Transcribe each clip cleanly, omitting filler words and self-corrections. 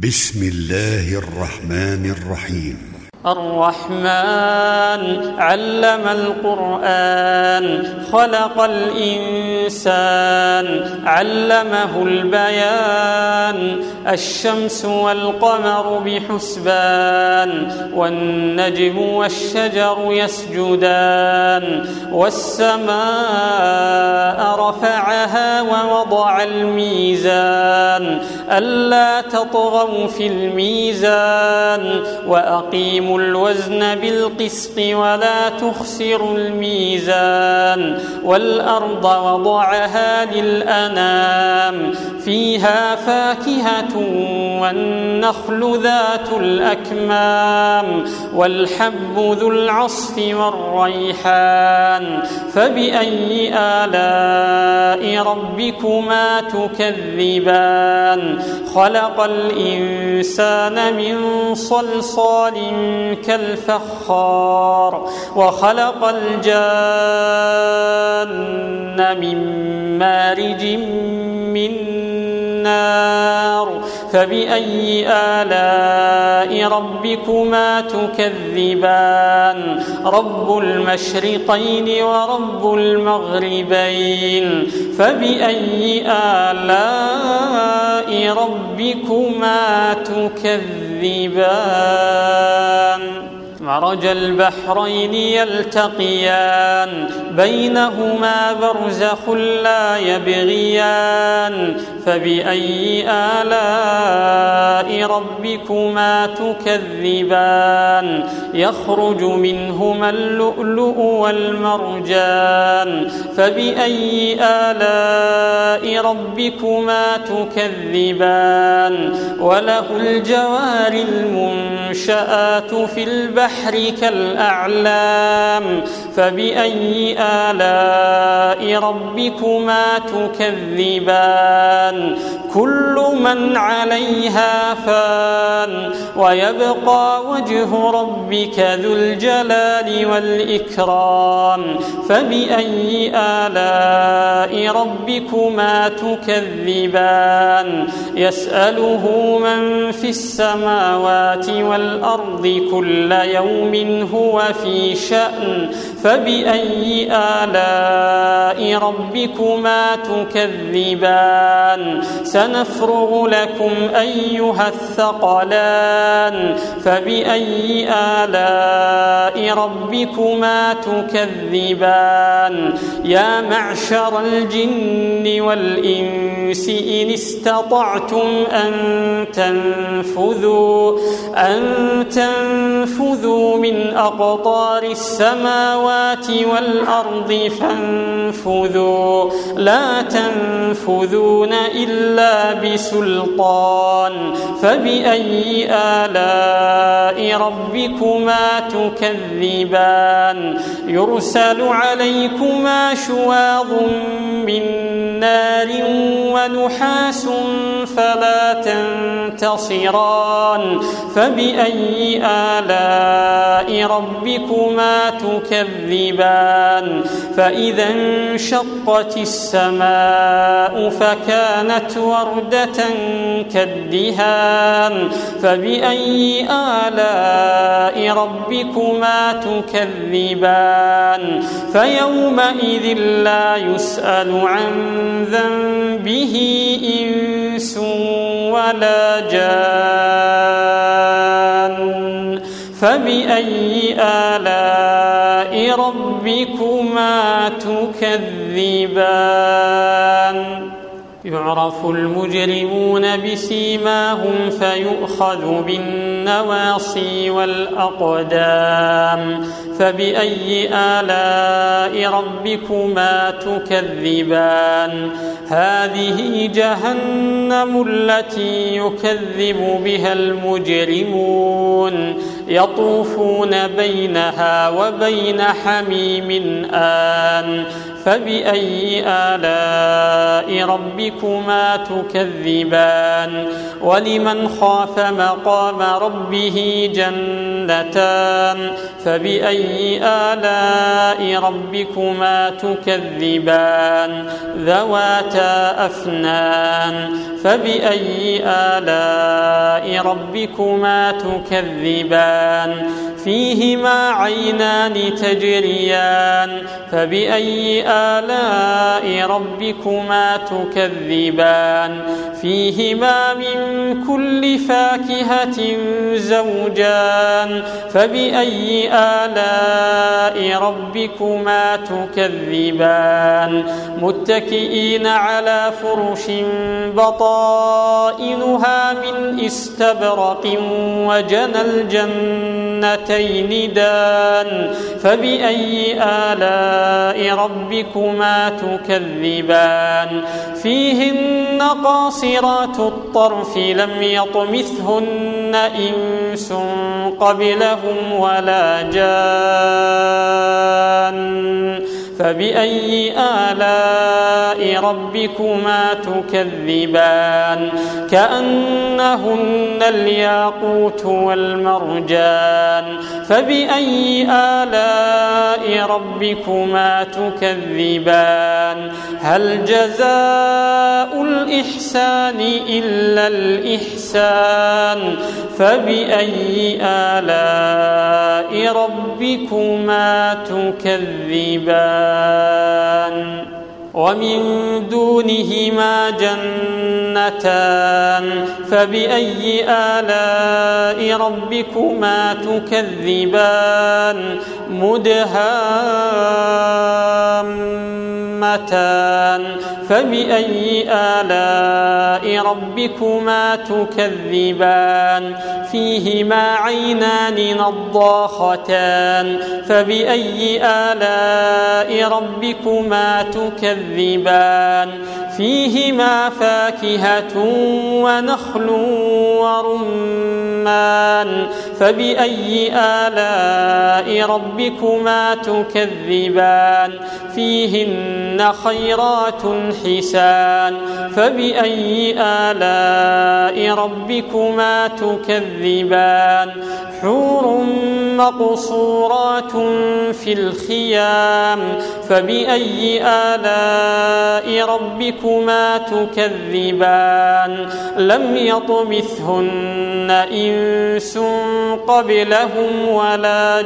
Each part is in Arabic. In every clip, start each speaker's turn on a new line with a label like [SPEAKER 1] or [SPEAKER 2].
[SPEAKER 1] بسم الله الرحمن الرحيم.
[SPEAKER 2] الرحمن علم القرآن خلق الإنسان علمه البيان الشمس والقمر بحسبان والنجم والشجر يسجدان والسماء رفعها ووضع الميزان ألا تطغوا في الميزان وأقيموا الوزن بالقسط ولا تخسروا الميزان والأرض وضعها للأنام فيها فاكهة والنخل ذات الأكمام والحب ذو العصف والريحان فبأي آلاء ربكما تكذبان خلق الإنسان من صلصال كالفخار وخلق الجان من مارج من نار فبأي آلاء ربكما تكذبان رب المشرقين ورب المغربين فبأي آلاء ربكما تكذبان مرج البحرين يلتقيان بينهما برزخ لا يبغيان فبأي آلاء ربكما تكذبان يخرج منهما اللؤلؤ والمرجان فبأي آلاء ربكما تكذبان وله الجوار المنشآت في البحر كالأعلام فبأي آلاء ربكما تكذبان كل من عليها فان ويبقى وجه ربك ذو الجلال والإكرام فبأي آلاء ربكما تكذبان يسأله من في السماوات والأرض كل يوم هو في شأن فبأي آلاء ربكما تكذبان سنفرغ لكم أيها الثقلان فبأي آلاء ربكما تكذبان يا معشر الجن والإنس إن استطعتم أن تنفذوا من أقطار السماوات والأرض فانفذوا لا تنفذون إلا بسلطان فبأي آلاء ربكما تكذبان يرسل عليكما شواظ من نار ونحاس فلا تنتصران فبأي آلاء ربكما تكذبان فإذا انشقت السماء فكانت وردة كالدهان فبأي آلاء ربكما تكذبان فيومئذ لا يسأل عن ذنبه إنس ولا جان فبأي آلاء ربكما تكذبان يعرف المجرمون بسيماهم فيؤخذ بالنواصي والأقدام فبأي آلاء ربكما تكذبان هذه جهنم التي يكذب بها المجرمون يطوفون بينها وبين حميم آن فبأي آلاء ربكما تكذبان ولمن خاف مقام ربه جنتان فبأي آلاء ربكما تكذبان ذواتا أفنان فبأي آلاء ربكما تكذبان فيهما عينان تجريان فبأي آلاء ربكما تكذبان فيهما من كل فاكهة زوجان فبأي آلاء ربكما تكذبان متكئين على فرش بطائنها من استبرق وجنى الجنتين دان فبأي آلاء ربكما تكذبان فيهن قاصرات الطرف لم يطمثهن إنس قبلهم ولا جان فبأي آلاء ربكما تكذبان كأنهن الياقوت والمرجان فبأي آلاء ربكما تكذبان هل جزاء الإحسان إلا الإحسان فبأي آلاء ربكما تكذبان ومن دونهما جنتان فبأي آلاء ربكما تكذبان مدهامتان فبأي آلاء ربكما تكذبان فيهما عينان نضاختان فبأي آلاء ربكما تكذبان فيهما فاكهة ونخل ورمان فبأي آلاء ربكما تكذبان فيهن خيرات حسان فبأي آلاء ربكما تكذبان حور مقصورات في الخيام فبأي آلاء ربكما تكذبان لم يطمثهن إنس قبلهم ولا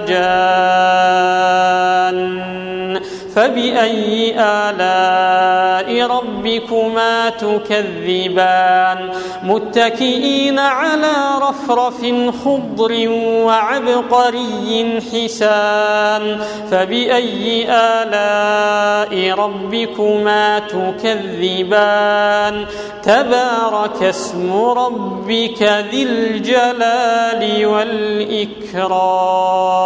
[SPEAKER 2] جان فبأي آلاء ربكما تكذبان متكئين على رفرف خضر وعبقري حسان فبأي آلاء ربكما تكذبان تبارك اسم ربك ذي الجلال والإكرام